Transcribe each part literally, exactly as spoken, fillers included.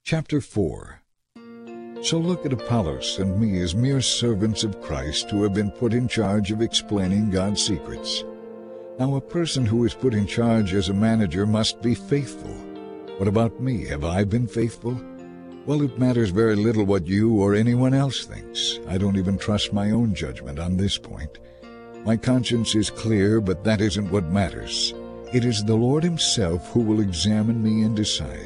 Chapter four. So look at Apollos and me as mere servants of Christ who have been put in charge of explaining God's secrets. Now a person who is put in charge as a manager must be faithful. What about me? Have I been faithful? Well, it matters very little what you or anyone else thinks. I don't even trust my own judgment on this point. My conscience is clear, but that isn't what matters. It is the Lord Himself who will examine me and decide.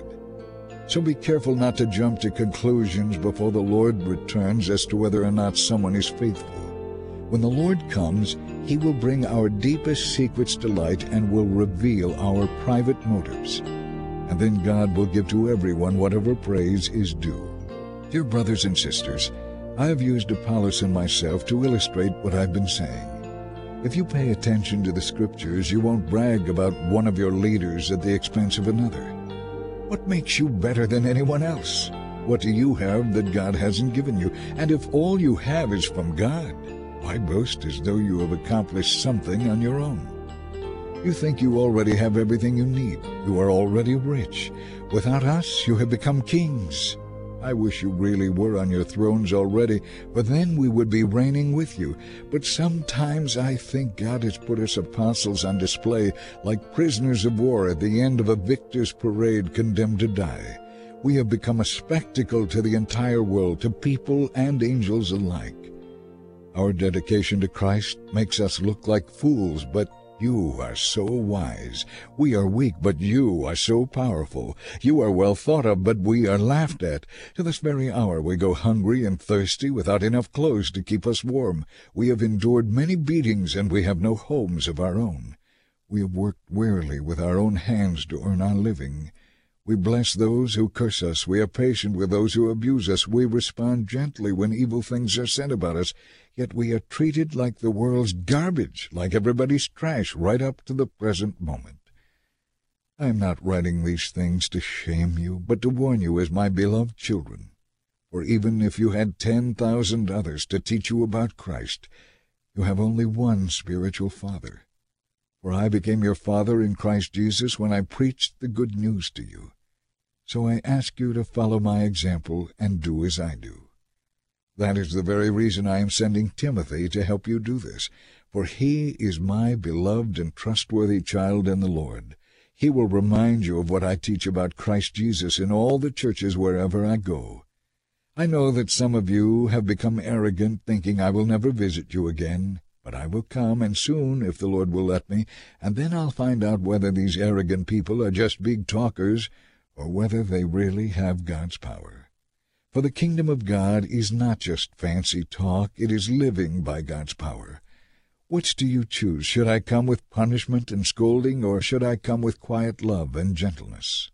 So be careful not to jump to conclusions before the Lord returns as to whether or not someone is faithful. When the Lord comes, He will bring our deepest secrets to light and will reveal our private motives. And then God will give to everyone whatever praise is due. Dear brothers and sisters, I have used Apollos and myself to illustrate what I've been saying. If you pay attention to the Scriptures, you won't brag about one of your leaders at the expense of another. What makes you better than anyone else? What do you have that God hasn't given you? And if all you have is from God, why boast as though you have accomplished something on your own? You think you already have everything you need. You are already rich. Without us, you have become kings. I wish you really were on your thrones already, for then we would be reigning with you. But sometimes I think God has put us apostles on display like prisoners of war at the end of a victor's parade condemned to die. We have become a spectacle to the entire world, to people and angels alike. Our dedication to Christ makes us look like fools, but you are so wise. We are weak, but you are so powerful. You are well thought of, but we are laughed at. To this very hour we go hungry and thirsty without enough clothes to keep us warm. We have endured many beatings, and we have no homes of our own. We have worked wearily with our own hands to earn our living. We bless those who curse us. We are patient with those who abuse us. We respond gently when evil things are said about us. Yet we are treated like the world's garbage, like everybody's trash, right up to the present moment. I am not writing these things to shame you, but to warn you as my beloved children. For even if you had ten thousand others to teach you about Christ, you have only one spiritual father. For I became your father in Christ Jesus when I preached the good news to you. So I ask you to follow my example and do as I do. That is the very reason I am sending Timothy to help you do this, for he is my beloved and trustworthy child in the Lord. He will remind you of what I teach about Christ Jesus in all the churches wherever I go. I know that some of you have become arrogant, thinking I will never visit you again. But I will come, and soon, if the Lord will let me, and then I'll find out whether these arrogant people are just big talkers or whether they really have God's power. For the kingdom of God is not just fancy talk, it is living by God's power. Which do you choose? Should I come with punishment and scolding, or should I come with quiet love and gentleness?